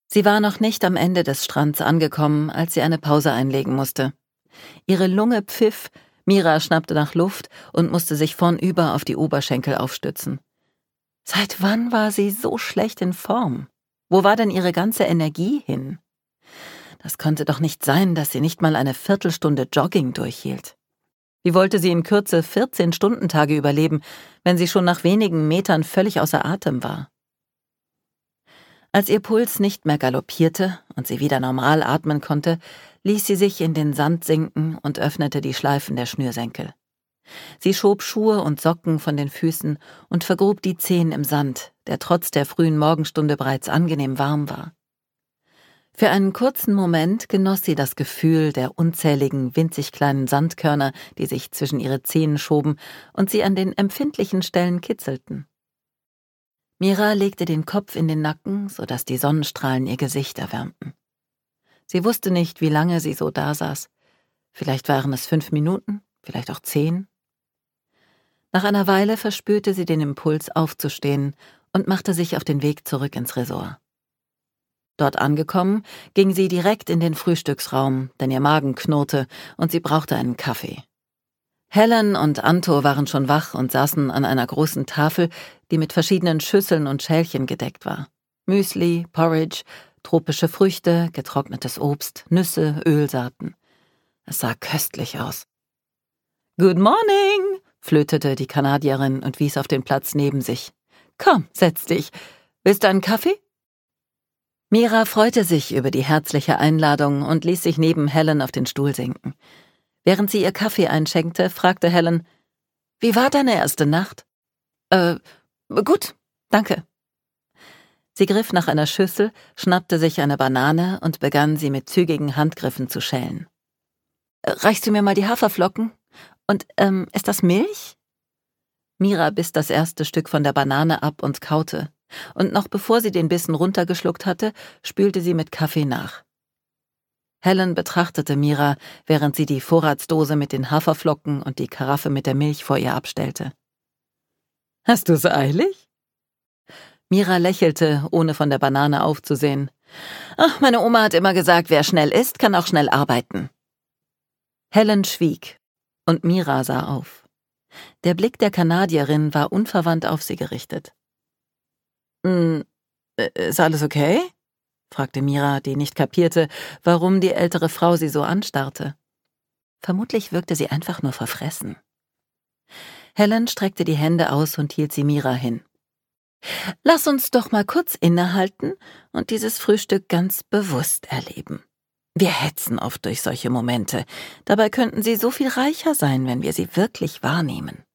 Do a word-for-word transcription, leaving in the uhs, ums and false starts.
Sie war noch nicht am Ende des Strands angekommen, als sie eine Pause einlegen musste. Ihre Lunge pfiff, Mira schnappte nach Luft und musste sich vornüber auf die Oberschenkel aufstützen. Seit wann war sie so schlecht in Form? Wo war denn ihre ganze Energie hin? Das konnte doch nicht sein, dass sie nicht mal eine Viertelstunde Jogging durchhielt. Wie wollte sie in Kürze vierzehn-Stunden-Tage überleben, wenn sie schon nach wenigen Metern völlig außer Atem war? Als ihr Puls nicht mehr galoppierte und sie wieder normal atmen konnte, ließ sie sich in den Sand sinken und öffnete die Schleifen der Schnürsenkel. Sie schob Schuhe und Socken von den Füßen und vergrub die Zehen im Sand, der trotz der frühen Morgenstunde bereits angenehm warm war. Für einen kurzen Moment genoss sie das Gefühl der unzähligen, winzig kleinen Sandkörner, die sich zwischen ihre Zehen schoben und sie an den empfindlichen Stellen kitzelten. Mira legte den Kopf in den Nacken, sodass die Sonnenstrahlen ihr Gesicht erwärmten. Sie wusste nicht, wie lange sie so dasaß. Vielleicht waren es fünf Minuten, vielleicht auch zehn. Nach einer Weile verspürte sie den Impuls, aufzustehen und machte sich auf den Weg zurück ins Resort. Dort angekommen, ging sie direkt in den Frühstücksraum, denn ihr Magen knurrte und sie brauchte einen Kaffee. Helen und Anto waren schon wach und saßen an einer großen Tafel, die mit verschiedenen Schüsseln und Schälchen gedeckt war. Müsli, Porridge, tropische Früchte, getrocknetes Obst, Nüsse, Ölsaaten. Es sah köstlich aus. »Good morning«, flötete die Kanadierin und wies auf den Platz neben sich. »Komm, setz dich. Willst du einen Kaffee?« Mira freute sich über die herzliche Einladung und ließ sich neben Helen auf den Stuhl sinken. Während sie ihr Kaffee einschenkte, fragte Helen, »Wie war deine erste Nacht?« »Äh, gut, danke.« Sie griff nach einer Schüssel, schnappte sich eine Banane und begann, sie mit zügigen Handgriffen zu schälen. »Reichst du mir mal die Haferflocken? Und, ähm, ist das Milch?« Mira biss das erste Stück von der Banane ab und kaute. Und noch bevor sie den Bissen runtergeschluckt hatte, spülte sie mit Kaffee nach. Helen betrachtete Mira, während sie die Vorratsdose mit den Haferflocken und die Karaffe mit der Milch vor ihr abstellte. »Hast du's eilig?« Mira lächelte, ohne von der Banane aufzusehen. »Ach, meine Oma hat immer gesagt, wer schnell isst, kann auch schnell arbeiten.« Helen schwieg, und Mira sah auf. Der Blick der Kanadierin war unverwandt auf sie gerichtet. »Hm, ist alles okay?« fragte Mira, die nicht kapierte, warum die ältere Frau sie so anstarrte. Vermutlich wirkte sie einfach nur verfressen. Helen streckte die Hände aus und hielt sie Mira hin. »Lass uns doch mal kurz innehalten und dieses Frühstück ganz bewusst erleben. Wir hetzen oft durch solche Momente. Dabei könnten sie so viel reicher sein, wenn wir sie wirklich wahrnehmen.«